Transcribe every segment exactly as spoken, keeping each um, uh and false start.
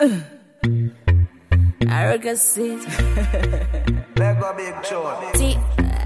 Arrogance. Mega big tune. T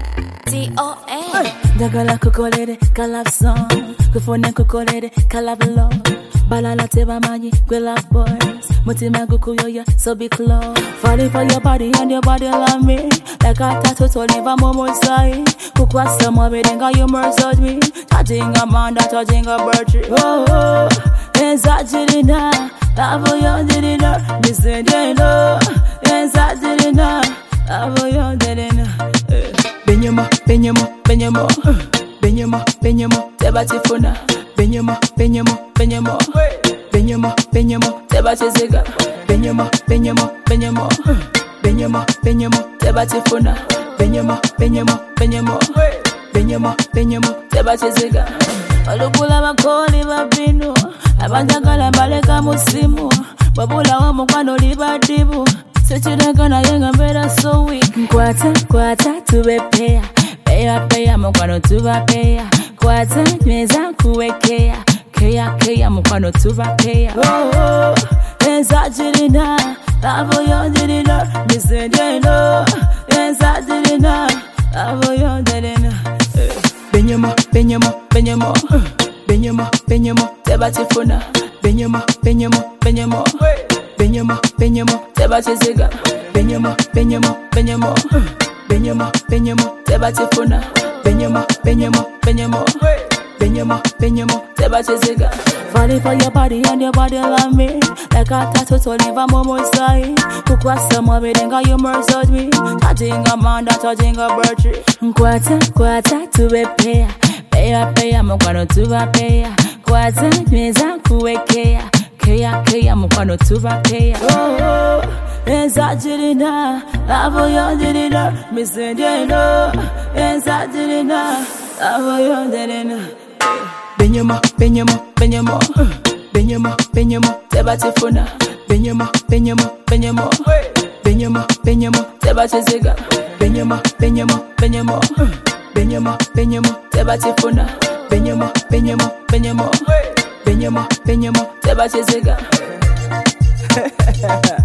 T O N. Dagala kukolede kalapson. Kufone kukolede kalaplo. Balala teba mani we love boys. Mutima gukuyoya so be close. Falling for your body and your body love me. Like a tattoo to leave a moment side. Kukwasa mo bedenga you mercy me. Touching a man that touching a bird. Oh oh. Exaggerina. Love you didn't know. Listen to know. Exaggerina. Love you didn't know. Benyama, Benyama, Benyama, Benyama, Benyama, Tebatifuna, Benyama, Benyama, Benyama, Benyama, Benyama, Tebatiziga, Benyama, Benyama, Benyama, Benyama, Benyama, Tebatifuna, Benyama, Benyama, Benyama, Benyama, Benyama, Tebatiziga. Olukula bakoli babinu, abanjagala baleka musimu, babula wa mukwano libadibu. Sechiragana yenga mbera so weak. Kwata, kwata, tuwe peya. Peya, peya, mukwano tuwa peya. Kwata, nweza kuwekea. Keya, keya, mukwano tuwa peya. Oh, oh, exaggerina. Lavo yondirina. Misendeno. Exaggerina. Lavo yondirina. Benyama, Benyama, Benyama. Benyama, Benyama, Tebatifuna. Benyama, Benyama, Benyama. Benyama, Benyama, Tebatiziga. Benyama, Benyama, Benyama. Benyama, Benyama, Tebatifuna. Benyama, Benyama, Benyama. Benyama, Benyama, Tebatiziga. Falling for your body and your body love me. Like a tattoo to leave a moment side. Kukwasa mo bedenga you mercy me. Touching a man that touching a bird. Kwata, kwata, tuwe peya. Peya, peya, mukwano tuwa peya. Kwata, nweza kuwekea. Keya, keya, mukwano tuwa peya. Oh, oh, exaggerina. Lavo yondirina. Misendeno. Exaggerina. Lavo yondirina. Benyama, Benyama, Benyama. Benyama, Benyama, Tebatifuna. Benyama, Benyama, Benyama. Benyama, Benyama, Tebatiziga. Benyama, Benyama, Benyama. Benyama, Benyama, Tebatifuna. Benyama, Benyama, Benyama. Benyama, Benyama, Tebatiziga.